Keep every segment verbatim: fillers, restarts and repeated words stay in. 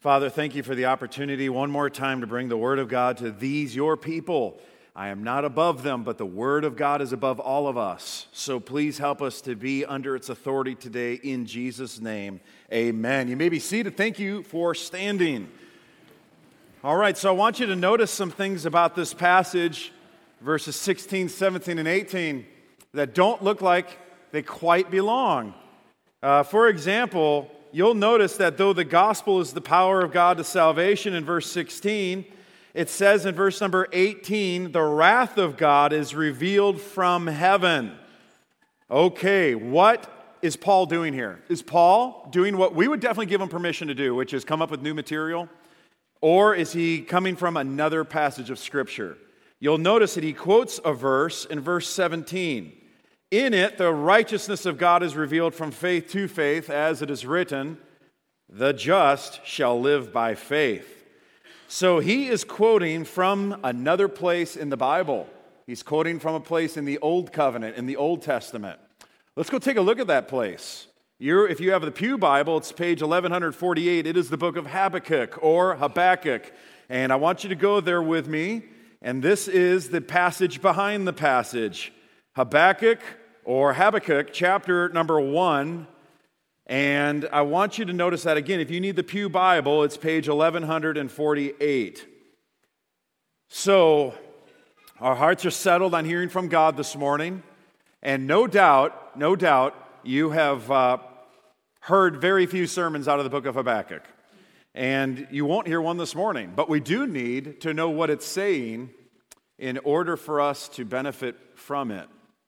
Father, thank you for the opportunity one more time to bring the Word of God to these, your people. I am not above them, but the Word of God is above all of us. So please help us to be under its authority today in Jesus' name. Amen. You may be seated. Thank you for standing. All right, so I want you to notice some things about this passage, verses sixteen, seventeen, and eighteen, that don't look like they quite belong. Uh, for example, you'll notice that though the gospel is the power of God to salvation in verse sixteen, it says in verse number eighteen, the wrath of God is revealed from heaven. Okay, what is Paul doing here? Is Paul doing what we would definitely give him permission to do, which is come up with new material? Or is he coming from another passage of Scripture? You'll notice that he quotes a verse in verse seventeen. In it, the righteousness of God is revealed from faith to faith, as it is written, the just shall live by faith. So he is quoting from another place in the Bible. He's quoting from a place in the Old Covenant, in the Old Testament. Let's go take a look at that place. You're, if you have the Pew Bible, it's page eleven forty-eight. It is the book of Habakkuk or Habakkuk. And I want you to go there with me. And this is the passage behind the passage. Habakkuk or Habakkuk, chapter number one. And I want you to notice that again. If you need the Pew Bible, it's page eleven forty-eight. So, our hearts are settled on hearing from God this morning. And no doubt, no doubt, you have uh, heard very few sermons out of the book of Habakkuk. And you won't hear one this morning. But we do need to know what it's saying in order for us to benefit from it.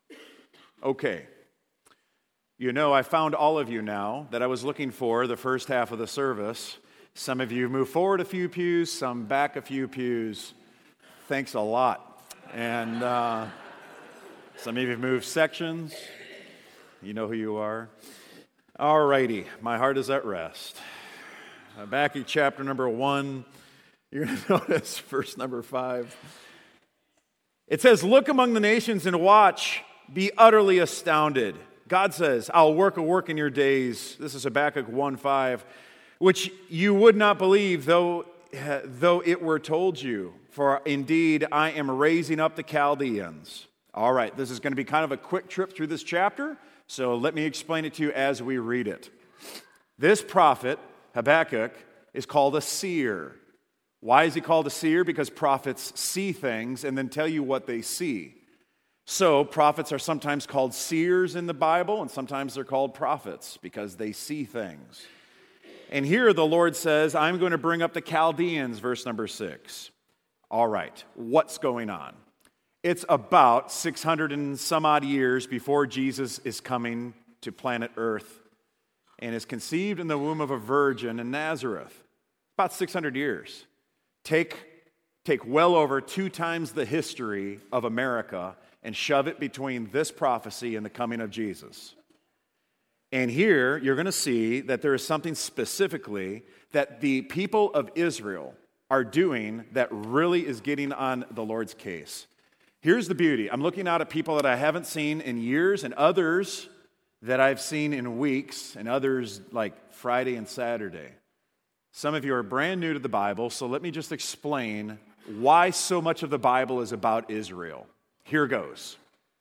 Okay. You know, I found all of you now that I was looking for the first half of the service. Some of you moved forward a few pews, some back a few pews. Thanks a lot. And uh, some of you have moved sections. You know who you are. All righty. My heart is at rest. Habakkuk chapter number one. You're going to notice verse number five. It says, look among the nations and watch. Be utterly astounded. God says, I'll work a work in your days. This is Habakkuk one five, which you would not believe, though, though it were told you. For indeed, I am raising up the Chaldeans. All right, this is going to be kind of a quick trip through this chapter, so let me explain it to you as we read it. This prophet, Habakkuk, is called a seer. Why is he called a seer? Because prophets see things and then tell you what they see. So, prophets are sometimes called seers in the Bible, and sometimes they're called prophets because they see things. And here the Lord says, I'm going to bring up the Chaldeans, verse number six. All right, what's going on? It's about six hundred and some odd years before Jesus is coming to planet Earth and is conceived in the womb of a virgin in Nazareth. About six hundred years. Take, take well over two times the history of America and shove it between this prophecy and the coming of Jesus. And here, you're going to see that there is something specifically that the people of Israel are doing that really is getting on the Lord's case. Here's the beauty. I'm looking out at people that I haven't seen in years and others that I've seen in weeks and others like Friday and Saturday. Some of you are brand new to the Bible, so let me just explain why so much of the Bible is about Israel. Here goes.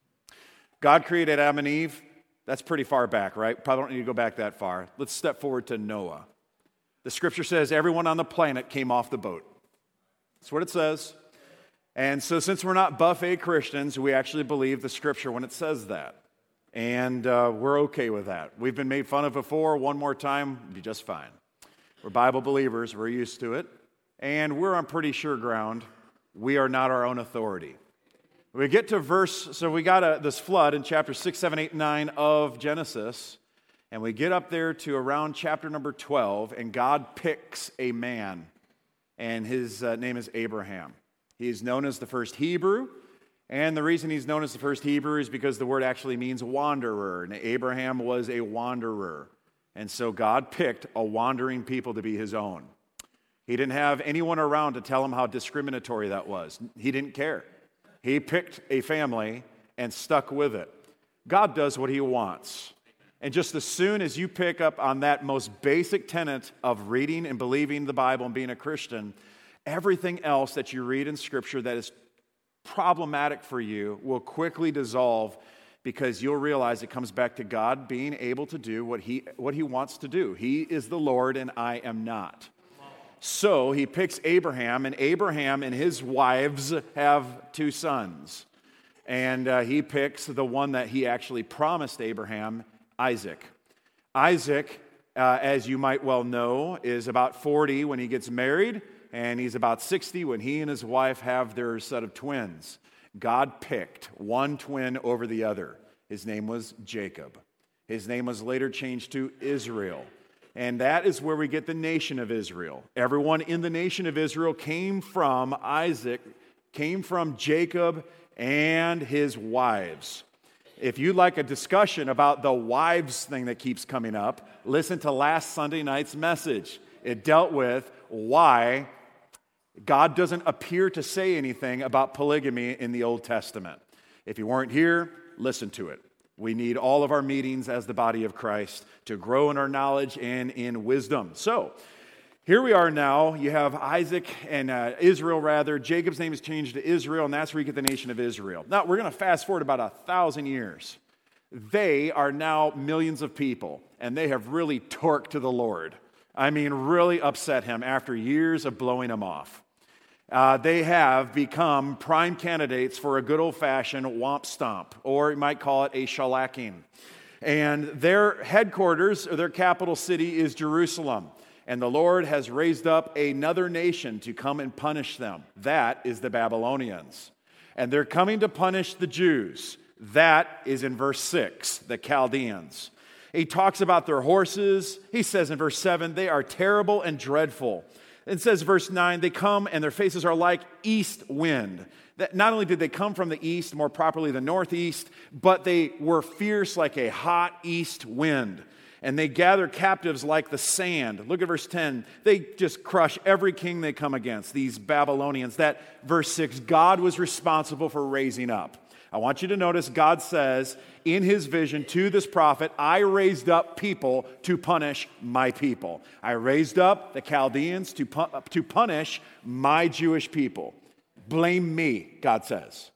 God created Adam and Eve. That's pretty far back, right? Probably don't need to go back that far. Let's step forward to Noah. The scripture says everyone on the planet came off the boat. That's what it says. And so since we're not buffet Christians, we actually believe the scripture when it says that. And uh, we're okay with that. We've been made fun of before. One more time, it'd be just fine. We're Bible believers. We're used to it. And we're on pretty sure ground. We are not our own authority. We get to verse, so we got a, this flood in chapter six, seven, eight, nine of Genesis, and we get up there to around chapter number twelve, and God picks a man, and his uh, name is Abraham. He's known as the first Hebrew, and the reason he's known as the first Hebrew is because the word actually means wanderer, and Abraham was a wanderer, and so God picked a wandering people to be his own. He didn't have anyone around to tell him how discriminatory that was. He didn't care. He picked a family and stuck with it. God does what he wants. And just as soon as you pick up on that most basic tenet of reading and believing the Bible and being a Christian, everything else that you read in Scripture that is problematic for you will quickly dissolve, because you'll realize it comes back to God being able to do what he, what he wants to do. He is the Lord and I am not. So he picks Abraham, and Abraham and his wives have two sons. And uh, he picks the one that he actually promised Abraham, Isaac. Isaac, uh, as you might well know, is about forty when he gets married, and he's about sixty when he and his wife have their set of twins. God picked one twin over the other. His name was Jacob. His name was later changed to Israel. And that is where we get the nation of Israel. Everyone in the nation of Israel came from Isaac, came from Jacob and his wives. If you'd like a discussion about the wives thing that keeps coming up, listen to last Sunday night's message. It dealt with why God doesn't appear to say anything about polygamy in the Old Testament. If you weren't here, listen to it. We need all of our meetings as the body of Christ to grow in our knowledge and in wisdom. So, here we are now. You have Isaac and uh, Israel, rather. Jacob's name is changed to Israel, and that's where you get the nation of Israel. Now, we're going to fast forward about a thousand years. They are now millions of people, and they have really torqued to the Lord. I mean, really upset him after years of blowing him off. Uh, they have become prime candidates for a good old-fashioned womp stomp, or you might call it a shellacking. And their headquarters, or their capital city, is Jerusalem. And the Lord has raised up another nation to come and punish them. That is the Babylonians. And they're coming to punish the Jews. That is in verse six, the Chaldeans. He talks about their horses. He says in verse seven, they are terrible and dreadful. It says verse nine, they come and their faces are like east wind. That not only did they come from the east, more properly the northeast, but they were fierce like a hot east wind. And they gather captives like the sand. Look at verse ten. They just crush every king they come against, these Babylonians. That verse six, God was responsible for raising up. I want you to notice God says in his vision to this prophet, I raised up people to punish my people. I raised up the Chaldeans to, pu- to punish my Jewish people. Blame me, God says.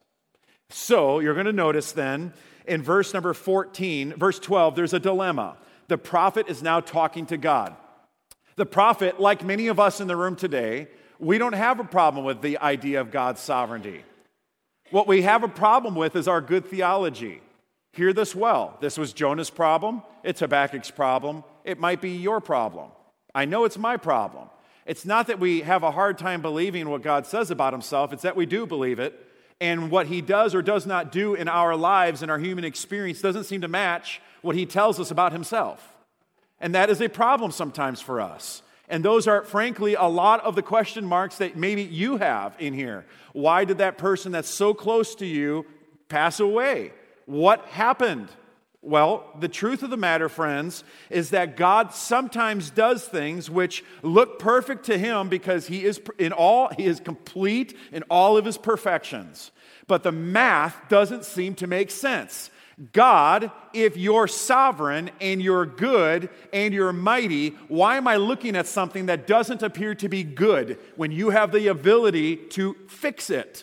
So you're going to notice then in verse number fourteen, verse twelve, there's a dilemma. The prophet is now talking to God. The prophet, like many of us in the room today, we don't have a problem with the idea of God's sovereignty. What we have a problem with is our good theology. Hear this well. This was Jonah's problem. It's Habakkuk's problem. It might be your problem. I know it's my problem. It's not that we have a hard time believing what God says about himself. It's that we do believe it. And what he does or does not do in our lives and our human experience doesn't seem to match what he tells us about himself. And that is a problem sometimes for us. And those are, frankly, a lot of the question marks that maybe you have in here. Why did that person that's so close to you pass away? What happened? Well, the truth of the matter, friends, is that God sometimes does things which look perfect to him because he is in all, he is complete in all of his perfections. But the math doesn't seem to make sense. God, if you're sovereign and you're good and you're mighty, why am I looking at something that doesn't appear to be good when you have the ability to fix it?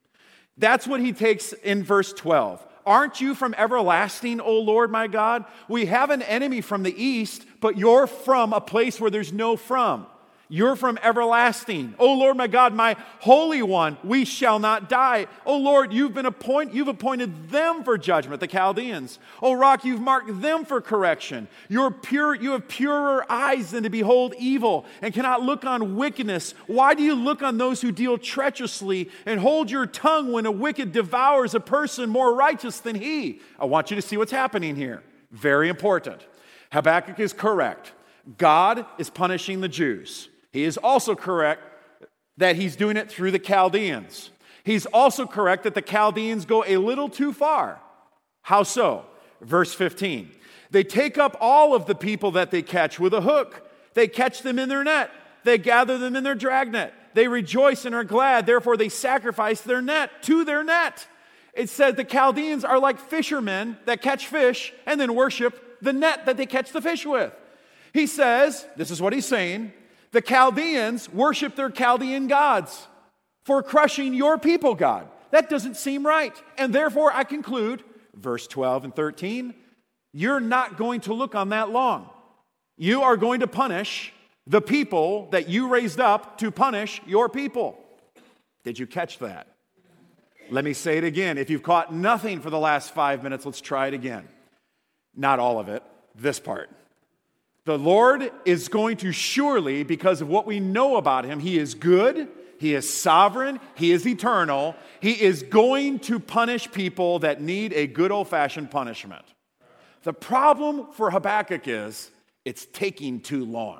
That's what he takes in verse twelve. Aren't you from everlasting, O Lord my God? We have an enemy from the east, but you're from a place where there's no from. You're from everlasting. O Lord my God, my Holy One, we shall not die. O Lord, you've been appoint, you've appointed them for judgment, the Chaldeans. O Rock, you've marked them for correction. You're pure, you have purer eyes than to behold evil and cannot look on wickedness. Why do you look on those who deal treacherously and hold your tongue when a wicked devours a person more righteous than he? I want you to see what's happening here. Very important. Habakkuk is correct. God is punishing the Jews. He is also correct that he's doing it through the Chaldeans. He's also correct that the Chaldeans go a little too far. How so? Verse fifteen. They take up all of the people that they catch with a hook. They catch them in their net. They gather them in their dragnet. They rejoice and are glad. Therefore, they sacrifice their net to their net. It said the Chaldeans are like fishermen that catch fish and then worship the net that they catch the fish with. He says, this is what he's saying, the Chaldeans worship their Chaldean gods for crushing your people, God. That doesn't seem right. And therefore, I conclude, verse twelve and thirteen, you're not going to look on that long. You are going to punish the people that you raised up to punish your people. Did you catch that? Let me say it again. If you've caught nothing for the last five minutes, let's try it again. Not all of it, this part. The Lord is going to surely, because of what we know about him, he is good, he is sovereign, he is eternal. He is going to punish people that need a good old-fashioned punishment. The problem for Habakkuk is it's taking too long.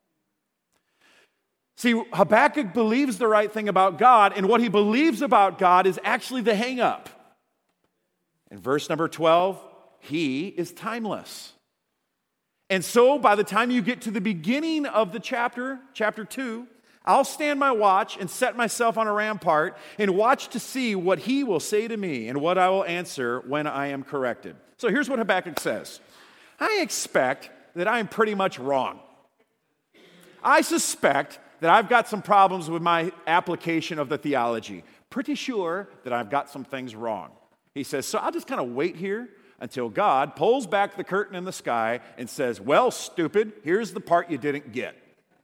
See, Habakkuk believes the right thing about God, and what he believes about God is actually the hang-up. In verse number twelve, he is timeless. And so by the time you get to the beginning of the chapter, chapter two, I'll stand my watch and set myself on a rampart and watch to see what he will say to me and what I will answer when I am corrected. So here's what Habakkuk says. I expect that I am pretty much wrong. I suspect that I've got some problems with my application of the theology. Pretty sure that I've got some things wrong. He says, so I'll just kind of wait here until God pulls back the curtain in the sky and says, well, stupid, here's the part you didn't get.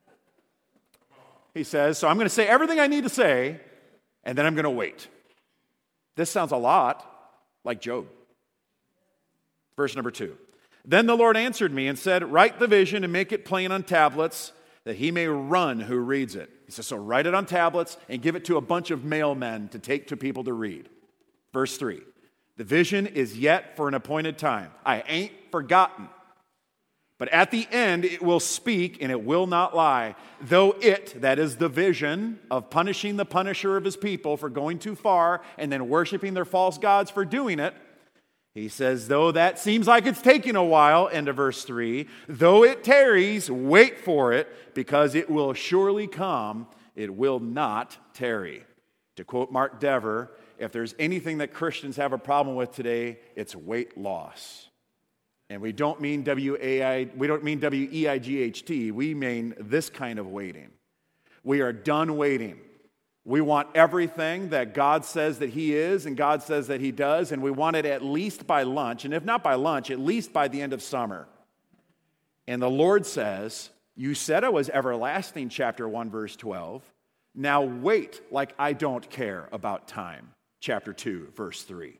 He says, so I'm going to say everything I need to say, and then I'm going to wait. This sounds a lot like Job. Verse number two. Then the Lord answered me and said, write the vision and make it plain on tablets, that he may run who reads it. He says, so write it on tablets and give it to a bunch of mailmen to take to people to read. Verse three. The vision is yet for an appointed time. I ain't forgotten. But at the end it will speak and it will not lie. Though it, that is the vision of punishing the punisher of his people for going too far and then worshiping their false gods for doing it, he says, though that seems like it's taking a while, end of verse three, though it tarries, wait for it, because it will surely come, it will not tarry. To quote Mark Dever, if there's anything that Christians have a problem with today, it's weight loss. And we don't mean W A I, we don't mean W E I G H T, we mean this kind of waiting. We are done waiting. We want everything that God says that he is and God says that he does, and we want it at least by lunch, and if not by lunch, at least by the end of summer. And the Lord says, you said I was everlasting, chapter one, verse twelve. Now wait like I don't care about time, chapter two, verse three.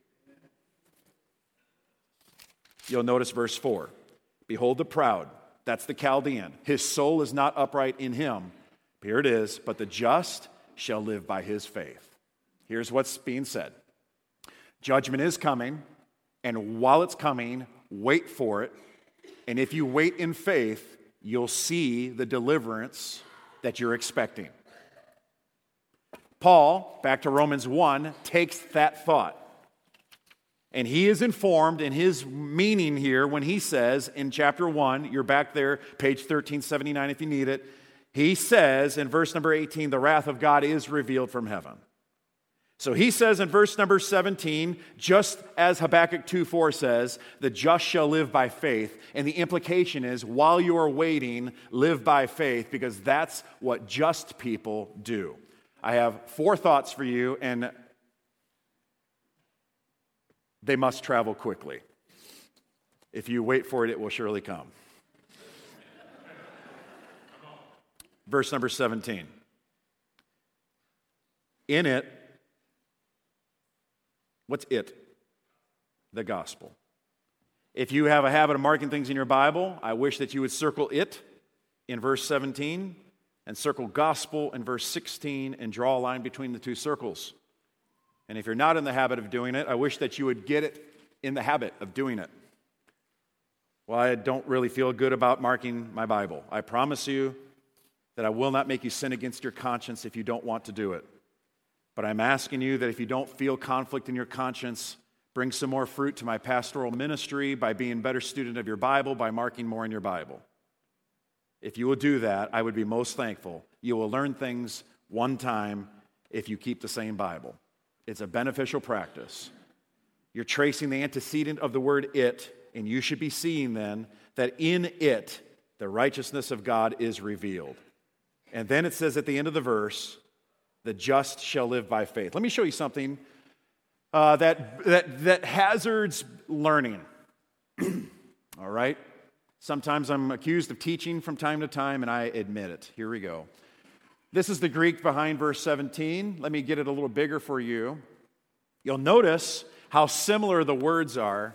You'll notice verse four. Behold the proud, that's the Chaldean. His soul is not upright in him. Here it is, but the just shall live by his faith. Here's what's being said. Judgment is coming, and while it's coming, wait for it. And if you wait in faith, you'll see the deliverance that you're expecting. Paul, back to Romans one, takes that thought. And he is informed in his meaning here when he says in chapter one, you're back there, page thirteen seventy-nine if you need it, he says in verse number eighteen, the wrath of God is revealed from heaven. So he says in verse number seventeen, just as Habakkuk two four says, the just shall live by faith. And the implication is, while you are waiting, live by faith, because that's what just people do. I have four thoughts for you, and they must travel quickly. If you wait for it, it will surely come. Verse number seventeen. In it, what's it? The gospel. If you have a habit of marking things in your Bible, I wish that you would circle it in verse seventeen and circle gospel in verse sixteen and draw a line between the two circles. And if you're not in the habit of doing it, I wish that you would get it in the habit of doing it. Well, I don't really feel good about marking my Bible. I promise you that I will not make you sin against your conscience if you don't want to do it. But I'm asking you that if you don't feel conflict in your conscience, bring some more fruit to my pastoral ministry by being a better student of your Bible, by marking more in your Bible. If you will do that, I would be most thankful. You will learn things one time if you keep the same Bible. It's a beneficial practice. You're tracing the antecedent of the word it and you should be seeing then that in it the righteousness of God is revealed. And then it says at the end of the verse, the just shall live by faith. Let me show you something uh, that, that, that hazards learning. All right? Sometimes I'm accused of teaching from time to time, and I admit it. Here we go. This is the Greek behind verse seventeen. Let me get it a little bigger for you. You'll notice how similar the words are.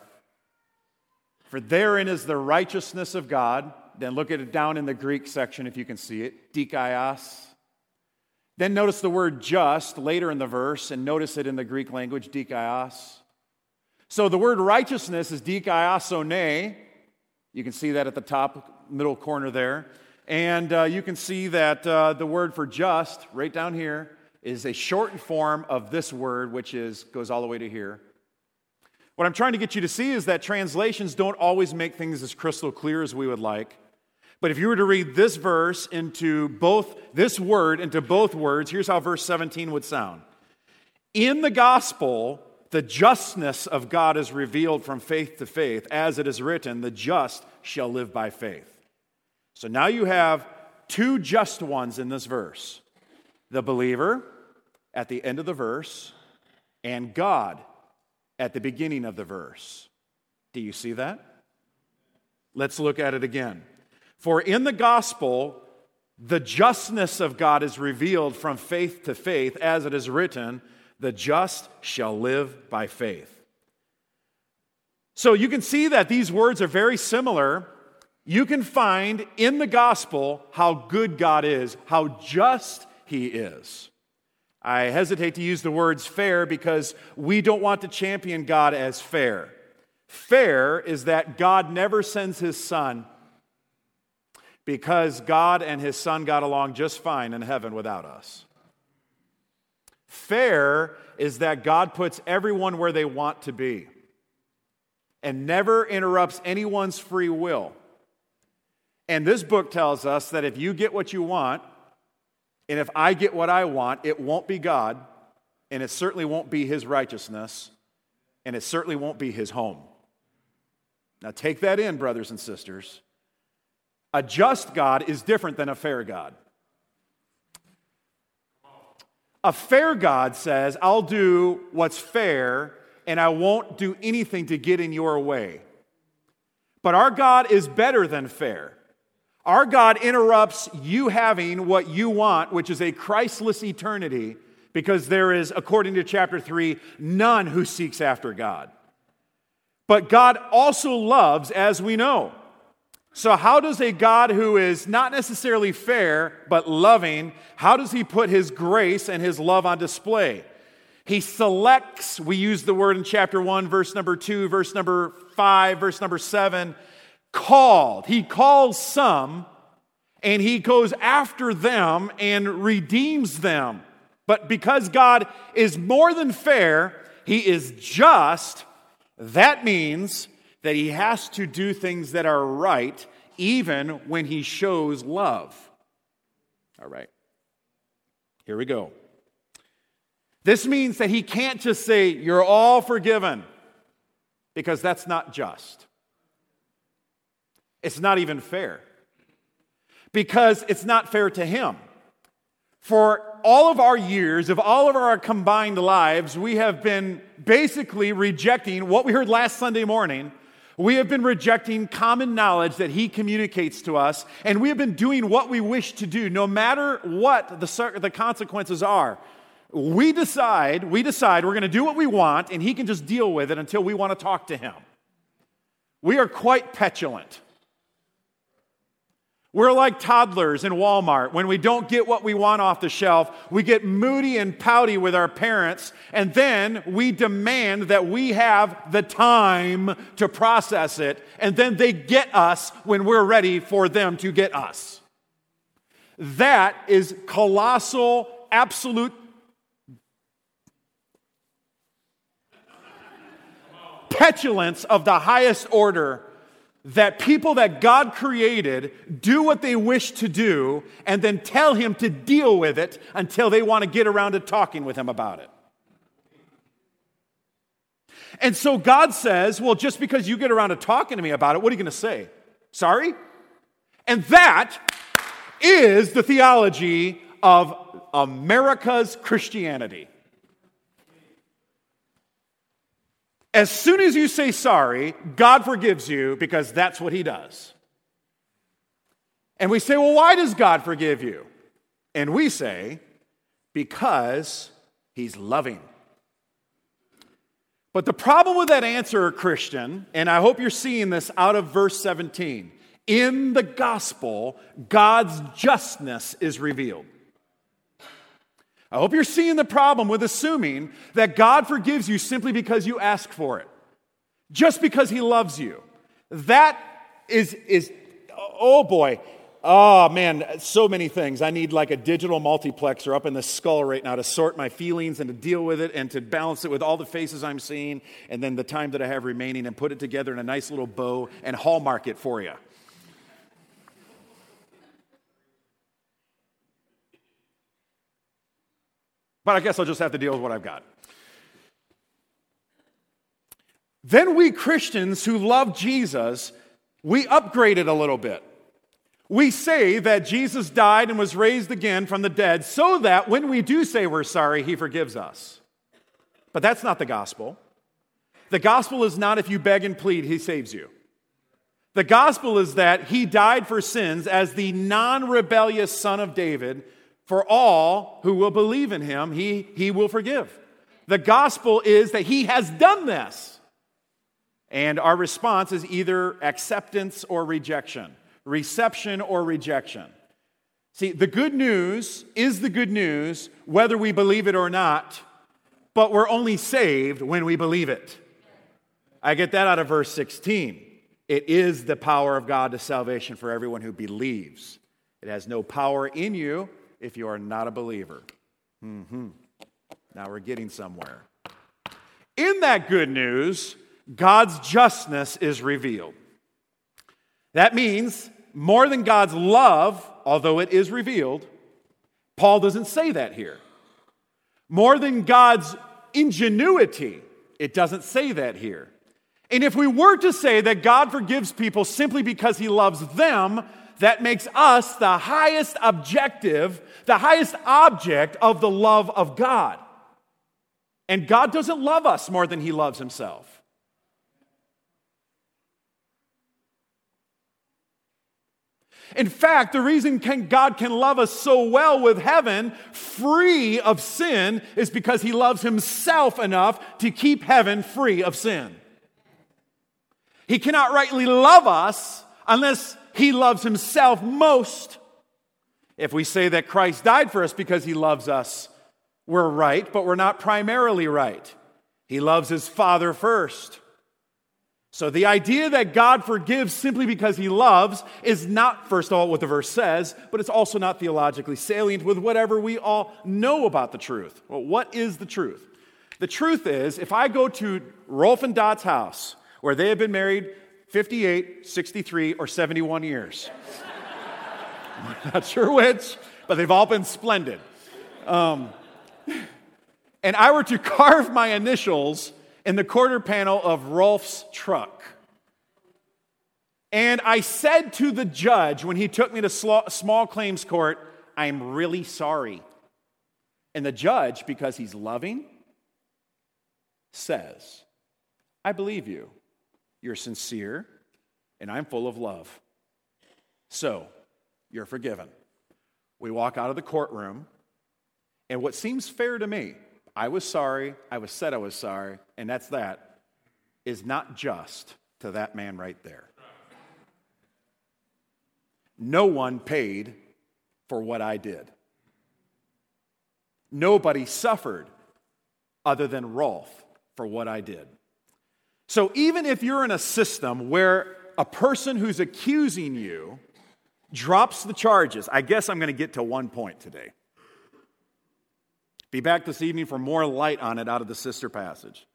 For therein is the righteousness of God. Then look at it down in the Greek section if you can see it. Dikaios. Then notice the word just later in the verse, and notice it in the Greek language, dikaios. So the word righteousness is dikaiosone. You can see that at the top middle corner there. And uh, you can see that uh, the word for just, right down here, is a shortened form of this word, which is goes all the way to here. What I'm trying to get you to see is that translations don't always make things as crystal clear as we would like. But if you were to read this verse into both, this word into both words, here's how verse seventeen would sound. In the gospel, the justness of God is revealed from faith to faith. As it is written, the just shall live by faith. So now you have two just ones in this verse. The believer at the end of the verse and God at the beginning of the verse. Do you see that? Let's look at it again. For in the gospel, the justness of God is revealed from faith to faith, as it is written, the just shall live by faith. So you can see that these words are very similar. You can find in the gospel how good God is, how just He is. I hesitate to use the words fair because we don't want to champion God as fair. Fair is that God never sends His Son because God and His Son got along just fine in heaven without us. Fair is that God puts everyone where they want to be and never interrupts anyone's free will. And this book tells us that if you get what you want, and if I get what I want, it won't be God, and it certainly won't be His righteousness, and it certainly won't be His home. Now take that in, brothers and sisters. A just God is different than a fair God. A fair God says, I'll do what's fair, and I won't do anything to get in your way. But our God is better than fair. Our God interrupts you having what you want, which is a Christless eternity, because there is, according to chapter three, none who seeks after God. But God also loves, as we know. So how does a God who is not necessarily fair, but loving, how does He put His grace and His love on display? He selects, we use the word in chapter one, verse number two, verse number five, verse number seven, called. He calls some, and He goes after them and redeems them. But because God is more than fair, He is just, that means that He has to do things that are right, even when He shows love. All right. Here we go. This means that He can't just say, you're all forgiven, because that's not just. It's not even fair, because it's not fair to Him. For all of our years, of all of our combined lives, we have been basically rejecting what we heard last Sunday morning. We have been rejecting common knowledge that He communicates to us, and we have been doing what we wish to do, no matter what the, the consequences are. We decide, we decide we're going to do what we want, and He can just deal with it until we want to talk to Him. We are quite petulant. We're like toddlers in Walmart. When we don't get what we want off the shelf, we get moody and pouty with our parents, and then we demand that we have the time to process it, and then they get us when we're ready for them to get us. That is colossal, absolute petulance of the highest order, that people that God created do what they wish to do and then tell Him to deal with it until they want to get around to talking with Him about it. And so God says, well, just because you get around to talking to me about it, what are you going to say? Sorry? And that is the theology of America's Christianity. As soon as you say sorry, God forgives you because that's what he does. And we say, well, why does God forgive you? And we say, because he's loving. But the problem with that answer, Christian, and I hope you're seeing this out of verse seventeen, in the gospel, God's justness is revealed. I hope you're seeing the problem with assuming that God forgives you simply because you ask for it, just because he loves you. That is, is oh boy, oh man, so many things. I need like a digital multiplexer up in the skull right now to sort my feelings and to deal with it and to balance it with all the faces I'm seeing and then the time that I have remaining and put it together in a nice little bow and hallmark it for you. But I guess I'll just have to deal with what I've got. Then we Christians who love Jesus, we upgrade it a little bit. We say that Jesus died and was raised again from the dead so that when we do say we're sorry, he forgives us. But that's not the gospel. The gospel is not if you beg and plead, he saves you. The gospel is that he died for sins as the non-rebellious son of David. For all who will believe in him, he, he will forgive. The gospel is that he has done this. And our response is either acceptance or rejection. Reception or rejection. See, the good news is the good news whether we believe it or not, but we're only saved when we believe it. I get that out of verse sixteen. It is the power of God to salvation for everyone who believes. It has no power in you if you are not a believer. Mm-hmm. Now we're getting somewhere. In that good news, God's justness is revealed. That means more than God's love, although it is revealed, Paul doesn't say that here. More than God's ingenuity, it doesn't say that here. And if we were to say that God forgives people simply because he loves them, that makes us the highest objective, the highest object of the love of God. And God doesn't love us more than he loves himself. In fact, the reason can, God can love us so well with heaven, free of sin, is because he loves himself enough to keep heaven free of sin. He cannot rightly love us unless he loves himself most. If we say that Christ died for us because he loves us, we're right, but we're not primarily right. He loves his Father first. So the idea that God forgives simply because he loves is not, first of all, what the verse says, but it's also not theologically salient with whatever we all know about the truth. Well, what is the truth? The truth is, if I go to Rolf and Dot's house, where they have been married fifty-eight, sixty-three, or seventy-one years. I'm not sure which, but they've all been splendid. Um, and I were to carve my initials in the quarter panel of Rolf's truck. And I said to the judge when he took me to small claims court, I'm really sorry. And the judge, because he's loving, says, I believe you. You're sincere, and I'm full of love. So, you're forgiven. We walk out of the courtroom, and what seems fair to me, I was sorry, I was said I was sorry, and that's that, is not just to that man right there. No one paid for what I did. Nobody suffered other than Rolf for what I did. So even if you're in a system where a person who's accusing you drops the charges, I guess I'm going to get to one point today. Be back this evening for more light on it out of the sister passage.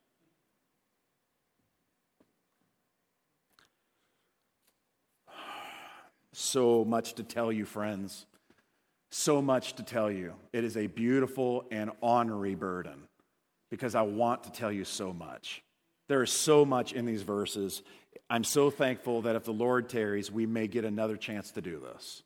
So much to tell you, friends. So much to tell you. It is a beautiful and honorary burden because I want to tell you so much. There is so much in these verses. I'm so thankful that if the Lord tarries, we may get another chance to do this.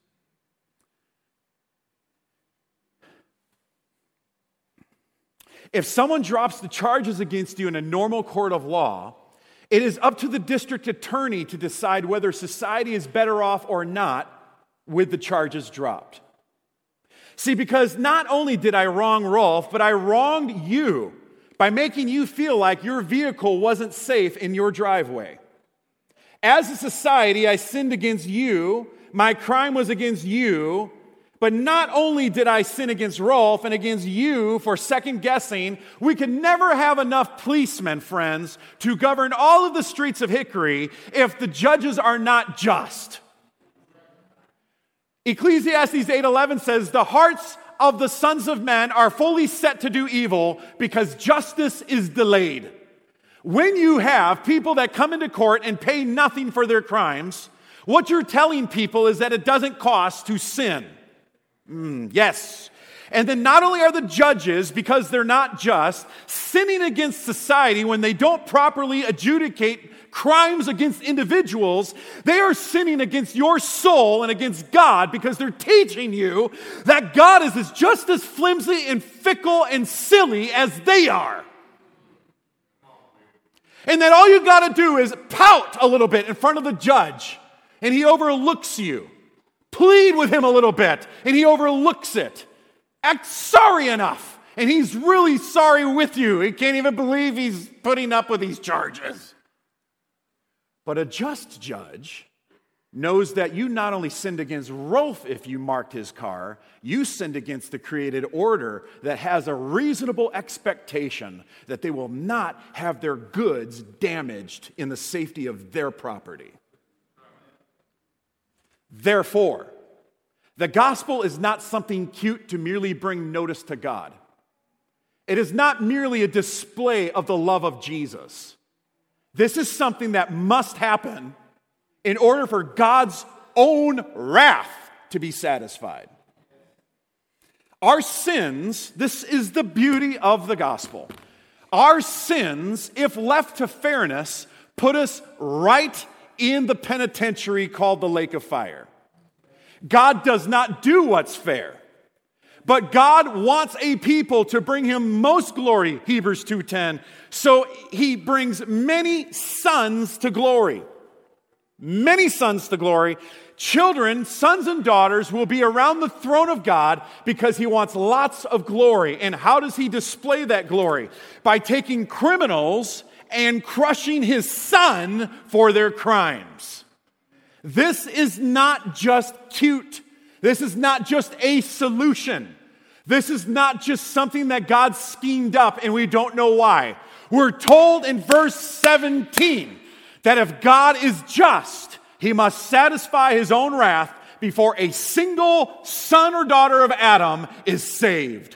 If someone drops the charges against you in a normal court of law, it is up to the district attorney to decide whether society is better off or not with the charges dropped. See, because not only did I wrong Rolf, but I wronged you by making you feel like your vehicle wasn't safe in your driveway. As a society, I sinned against you. My crime was against you. But not only did I sin against Rolf and against you for second guessing, we can never have enough policemen, friends, to govern all of the streets of Hickory if the judges are not just. Ecclesiastes eight eleven says, the hearts of the sons of men are fully set to do evil because justice is delayed. When you have people that come into court and pay nothing for their crimes, what you're telling people is that it doesn't cost to sin. Mm, yes. And then not only are the judges, because they're not just, sinning against society when they don't properly adjudicate crimes against individuals, they are sinning against your soul and against God because they're teaching you that God is just as flimsy and fickle and silly as they are. And that all you got to do is pout a little bit in front of the judge and he overlooks you. Plead with him a little bit, and he overlooks it. Act sorry enough, and he's really sorry with you. He can't even believe he's putting up with these charges. But a just judge knows that you not only sinned against Rolf if you marked his car, you sinned against the created order that has a reasonable expectation that they will not have their goods damaged in the safety of their property. Therefore, the gospel is not something cute to merely bring notice to God. It is not merely a display of the love of Jesus. This is something that must happen in order for God's own wrath to be satisfied. Our sins, this is the beauty of the gospel. Our sins, if left to fairness, put us right in the penitentiary called the lake of fire. God does not do what's fair, but God wants a people to bring him most glory, Hebrews two ten. So he brings many sons to glory. Many sons to glory. Children, sons and daughters will be around the throne of God because he wants lots of glory. And how does he display that glory? By taking criminals and crushing his son for their crimes. This is not just cute. This is not just a solution. This is not just something that God schemed up and we don't know why. We're told in verse seventeen that if God is just, he must satisfy his own wrath before a single son or daughter of Adam is saved.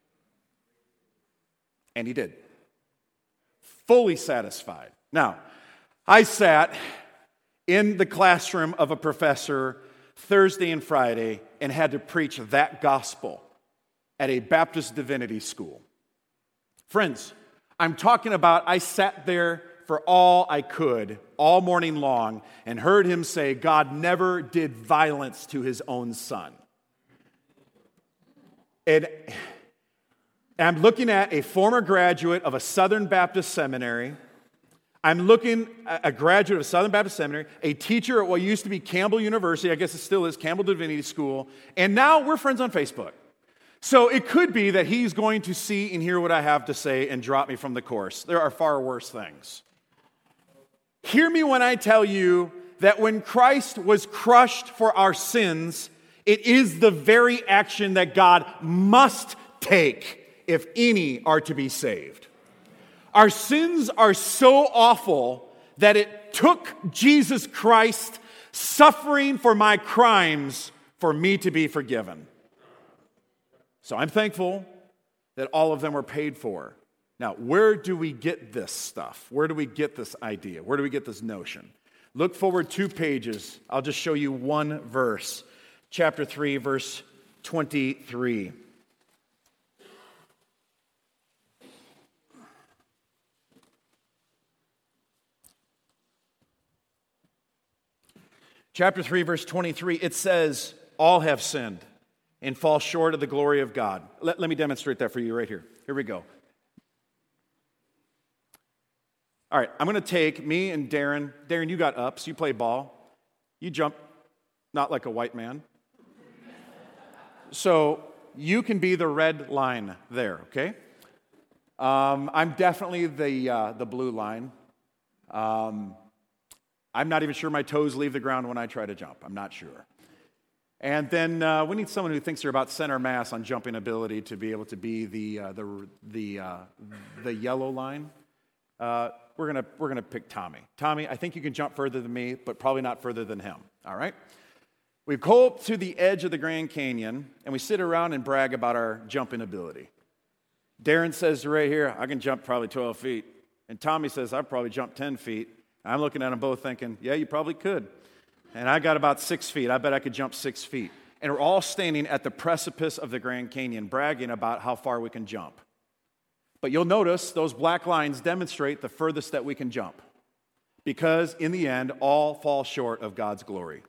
And he did. Fully satisfied. Now, I sat in the classroom of a professor Thursday and Friday and had to preach that gospel at a Baptist divinity school. Friends, I'm talking about I sat there for all I could all morning long and heard him say God never did violence to his own son. And I'm looking at a former graduate of a Southern Baptist seminary. I'm looking at a graduate of Southern Baptist Seminary, a teacher at what used to be Campbell University, I guess it still is, Campbell Divinity School, and now we're friends on Facebook. So it could be that he's going to see and hear what I have to say and drop me from the course. There are far worse things. Hear me when I tell you that when Christ was crushed for our sins, it is the very action that God must take if any are to be saved. Our sins are so awful that it took Jesus Christ suffering for my crimes for me to be forgiven. So I'm thankful that all of them were paid for. Now, where do we get this stuff? Where do we get this idea? Where do we get this notion? Look forward two pages. I'll just show you one verse. Chapter three, verse twenty-three. Chapter three, verse twenty-three, it says, all have sinned and fall short of the glory of God. Let, let me demonstrate that for you right here. Here we go. All right, I'm going to take me and Darren. Darren, you got ups. You play ball. You jump not like a white man. So you can be the red line there, okay? Um, I'm definitely the uh, the blue line. Um, I'm not even sure my toes leave the ground when I try to jump. I'm not sure. And then uh, we need someone who thinks they're about center mass on jumping ability to be able to be the uh, the the uh, the yellow line. Uh, we're gonna we're gonna pick Tommy. Tommy, I think you can jump further than me, but probably not further than him. All right. We go up to the edge of the Grand Canyon and we sit around and brag about our jumping ability. Darren says right here, I can jump probably twelve feet, and Tommy says I've probably jumped ten feet. I'm looking at them both thinking, yeah, you probably could. And I got about six feet. I bet I could jump six feet. And we're all standing at the precipice of the Grand Canyon bragging about how far we can jump. But you'll notice those black lines demonstrate the furthest that we can jump. Because in the end, all fall short of God's glory.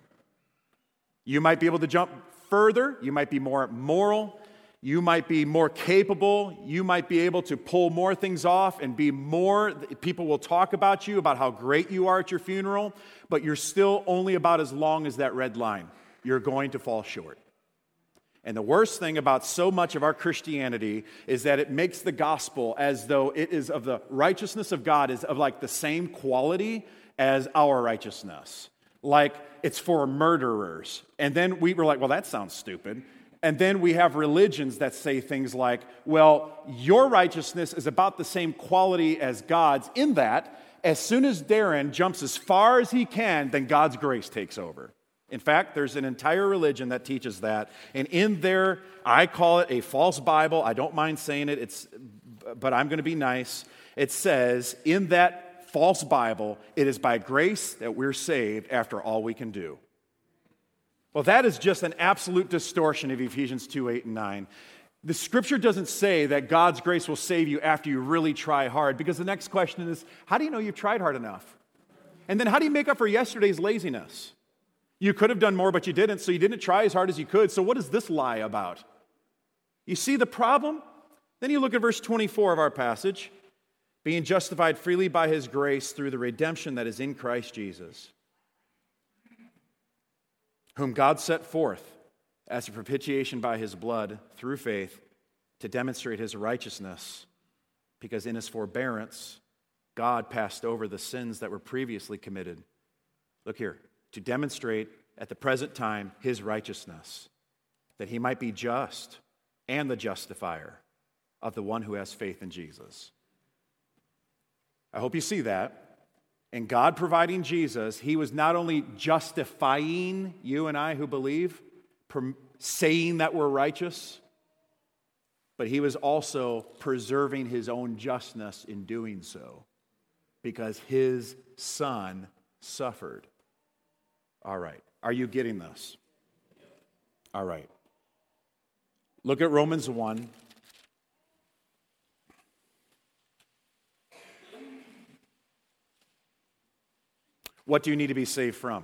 You might be able to jump further. You might be more moral. You might be more capable. You might be able to pull more things off and be more. People will talk about you, about how great you are at your funeral, but you're still only about as long as that red line. You're going to fall short. And the worst thing about so much of our Christianity is that it makes the gospel as though it is of the righteousness of God is of like the same quality as our righteousness. Like it's for murderers. And then we were like, well, that sounds stupid. And then we have religions that say things like, well, your righteousness is about the same quality as God's in that as soon as Darren jumps as far as he can, then God's grace takes over. In fact, there's an entire religion that teaches that. And in there, I call it a false Bible. I don't mind saying it, it's, but I'm going to be nice. It says, in that false Bible, it is by grace that we're saved after all we can do. Well, that is just an absolute distortion of Ephesians two, eight, and nine. The scripture doesn't say that God's grace will save you after you really try hard, because the next question is, how do you know you've tried hard enough? And then how do you make up for yesterday's laziness? You could have done more, but you didn't, so you didn't try as hard as you could. So what is this lie about? You see the problem? Then you look at verse twenty-four of our passage, being justified freely by his grace through the redemption that is in Christ Jesus, whom God set forth as a propitiation by his blood through faith to demonstrate his righteousness, because in his forbearance, God passed over the sins that were previously committed. Look here, to demonstrate at the present time his righteousness, that he might be just and the justifier of the one who has faith in Jesus. I hope you see that. And God providing Jesus, he was not only justifying you and I who believe, saying that we're righteous, but he was also preserving his own justness in doing so, because his son suffered. All right. Are you getting this? All right. Look at Romans one. What do you need to be saved from?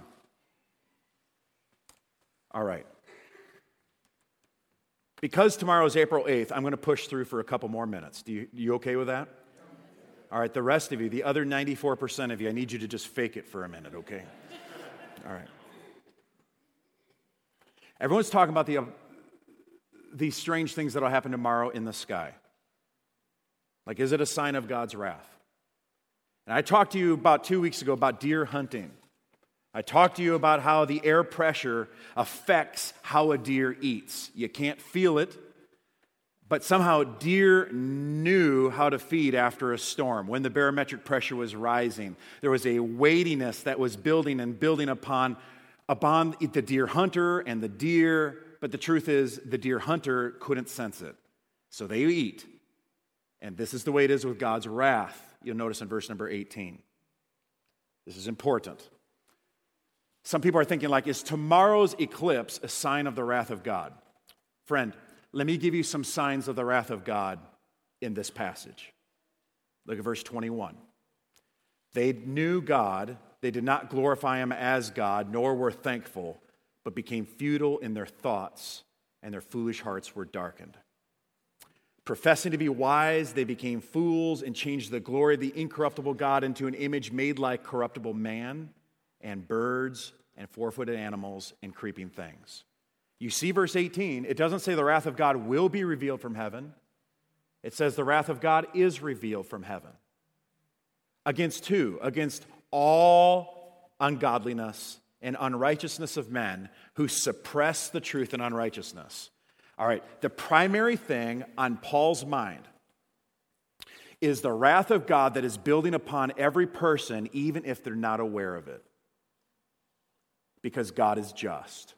All right. Because tomorrow is April eighth, I'm going to push through for a couple more minutes. Do you, you okay with that? All right, the rest of you, the other ninety-four percent of you, I need you to just fake it for a minute, okay? All right. Everyone's talking about the, uh, these strange things that will happen tomorrow in the sky. Like, is it a sign of God's wrath? And I talked to you about two weeks ago about deer hunting. I talked to you about how the air pressure affects how a deer eats. You can't feel it, but somehow deer knew how to feed after a storm. When the barometric pressure was rising, there was a weightiness that was building and building upon, upon the deer hunter and the deer, but the truth is the deer hunter couldn't sense it. So they eat. And this is the way it is with God's wrath. You'll notice in verse number eighteen. This is important. Some people are thinking like, is tomorrow's eclipse a sign of the wrath of God? Friend, let me give you some signs of the wrath of God in this passage. Look at verse twenty-one. They knew God They did not glorify him as God, nor were thankful, but became futile in their thoughts, and their foolish hearts were darkened. Professing to be wise, they became fools and changed the glory of the incorruptible God into an image made like corruptible man and birds and four-footed animals and creeping things. You see verse eighteen, it doesn't say the wrath of God will be revealed from heaven. It says the wrath of God is revealed from heaven. Against who? Against all ungodliness and unrighteousness of men who suppress the truth in unrighteousness. All right, the primary thing on Paul's mind is the wrath of God that is building upon every person, even if they're not aware of it. Because God is just.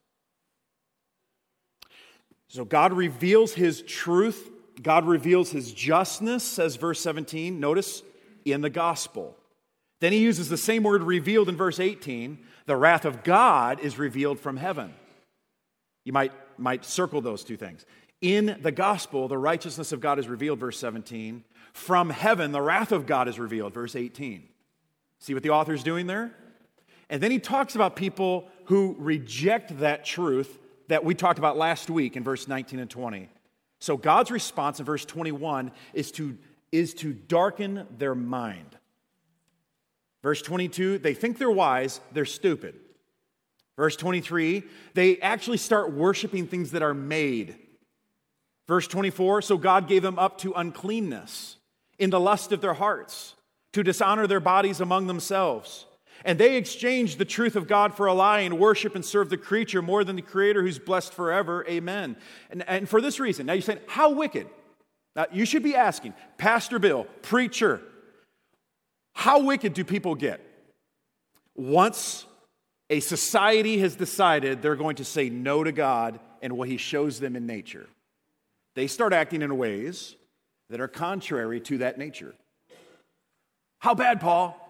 So God reveals his truth. God reveals his justness, says verse seventeen. Notice, in the gospel. Then he uses the same word revealed in verse eighteen. The wrath of God is revealed from heaven. You might, might circle those two things. In the gospel, the righteousness of God is revealed, verse seventeen. From heaven, the wrath of God is revealed, verse eighteen. See what the author's doing there? And then he talks about people who reject that truth that we talked about last week in verse nineteen and twenty. So God's response in verse twenty-one is to, is to darken their mind. Verse twenty-two, they think they're wise, they're stupid. Verse twenty-three, they actually start worshiping things that are made. Verse twenty-four, so God gave them up to uncleanness in the lust of their hearts, to dishonor their bodies among themselves. And they exchanged the truth of God for a lie and worship and serve the creature more than the Creator who's blessed forever. Amen. And, and for this reason, now you're saying, how wicked? Now, you should be asking, Pastor Bill, preacher, how wicked do people get? Once a society has decided they're going to say no to God and what he shows them in nature, they start acting in ways that are contrary to that nature. How bad, Paul?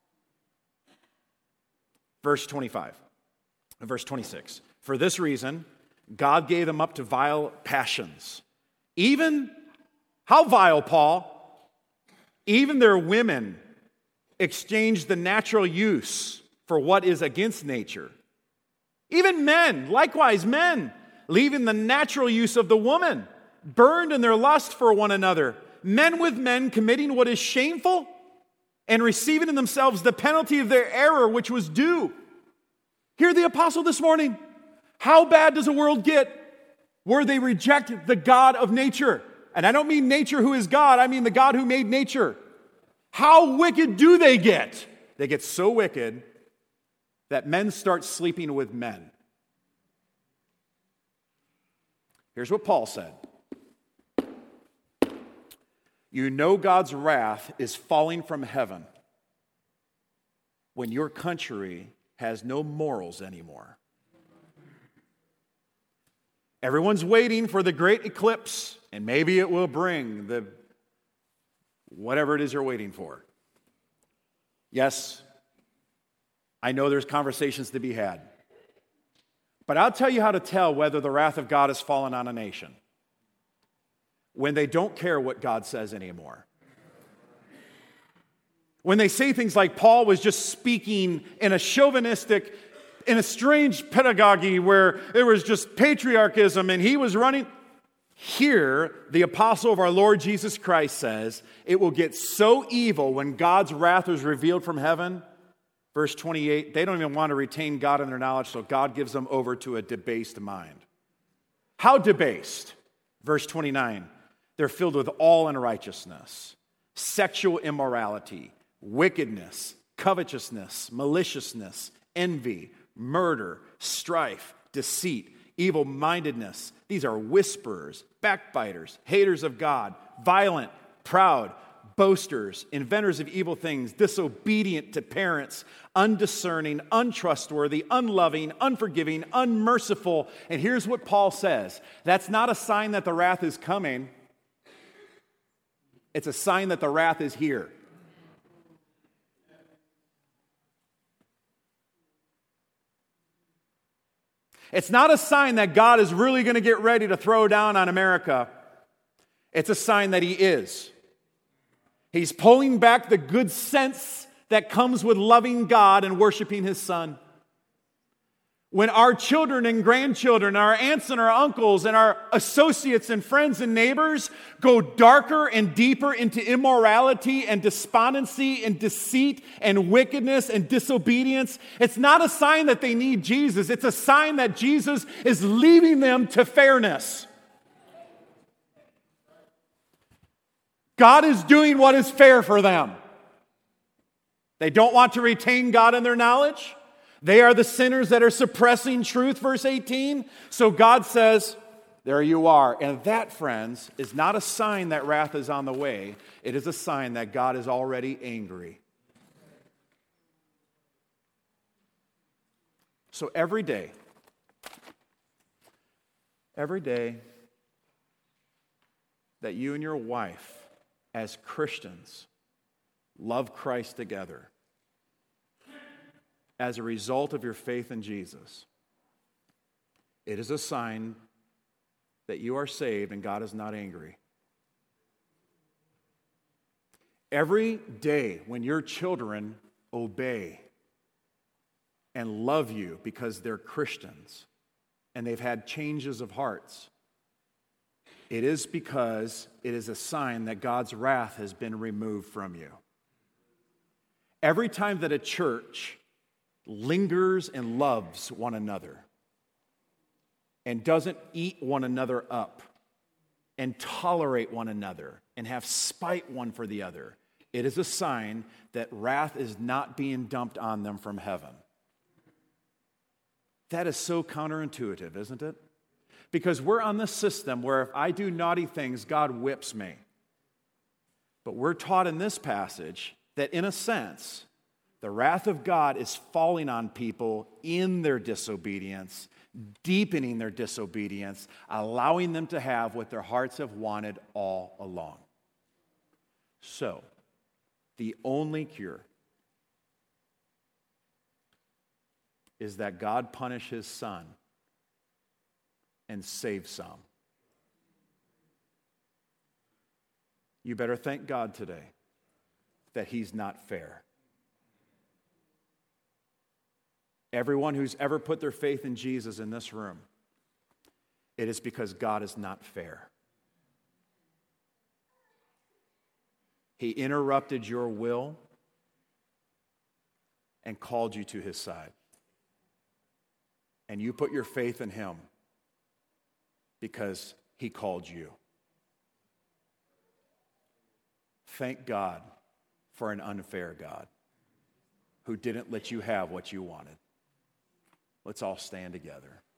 Verse twenty-five, verse twenty-six. For this reason, God gave them up to vile passions. Even, how vile, Paul? Even their women exchanged the natural use for what is against nature. Even men, likewise men, leaving the natural use of the woman, burned in their lust for one another, men with men committing what is shameful, and receiving in themselves the penalty of their error which was due. Hear the apostle this morning. How bad does the world get where they reject the God of nature? And I don't mean nature who is God, I mean the God who made nature. How wicked do they get? They get so wicked that men start sleeping with men. Here's what Paul said. You know God's wrath is falling from heaven when your country has no morals anymore. Everyone's waiting for the great eclipse, and maybe it will bring the whatever it is you're waiting for. Yes, I know there's conversations to be had. But I'll tell you how to tell whether the wrath of God has fallen on a nation. When they don't care what God says anymore. When they say things like Paul was just speaking in a chauvinistic, in a strange pedagogy where there was just patriarchism and he was running. Here, the apostle of our Lord Jesus Christ says, it will get so evil when God's wrath is revealed from heaven. Verse twenty-eight, they don't even want to retain God in their knowledge, so God gives them over to a debased mind. How debased? Verse twenty-nine, they're filled with all unrighteousness, sexual immorality, wickedness, covetousness, maliciousness, envy, murder, strife, deceit, evil-mindedness. These are whisperers, backbiters, haters of God, violent, proud, boasters, inventors of evil things, disobedient to parents, undiscerning, untrustworthy, unloving, unforgiving, unmerciful. And here's what Paul says. That's not a sign that the wrath is coming. It's a sign that the wrath is here. It's not a sign that God is really going to get ready to throw down on America. It's a sign that he is. He's pulling back the good sense that comes with loving God and worshiping His Son. When our children and grandchildren, our aunts and our uncles and our associates and friends and neighbors go darker and deeper into immorality and despondency and deceit and wickedness and disobedience, it's not a sign that they need Jesus. It's a sign that Jesus is leading them to fairness. God is doing what is fair for them. They don't want to retain God in their knowledge. They are the sinners that are suppressing truth, verse eighteen. So God says, there you are. And that, friends, is not a sign that wrath is on the way. It is a sign that God is already angry. So every day, every day that you and your wife, as Christians, love Christ together, as a result of your faith in Jesus, it is a sign that you are saved and God is not angry. Every day when your children obey and love you because they're Christians and they've had changes of hearts, it is because it is a sign that God's wrath has been removed from you. Every time that a church lingers and loves one another and doesn't eat one another up and tolerate one another and have spite one for the other, it is a sign that wrath is not being dumped on them from heaven. That is so counterintuitive, isn't it? Because we're on this system where if I do naughty things, God whips me. But we're taught in this passage that in a sense, the wrath of God is falling on people in their disobedience, deepening their disobedience, allowing them to have what their hearts have wanted all along. So, the only cure is that God punish His Son and save some. You better thank God today that He's not fair. Everyone who's ever put their faith in Jesus in this room, it is because God is not fair. He interrupted your will and called you to His side. And you put your faith in Him because He called you. Thank God for an unfair God who didn't let you have what you wanted. Let's all stand together.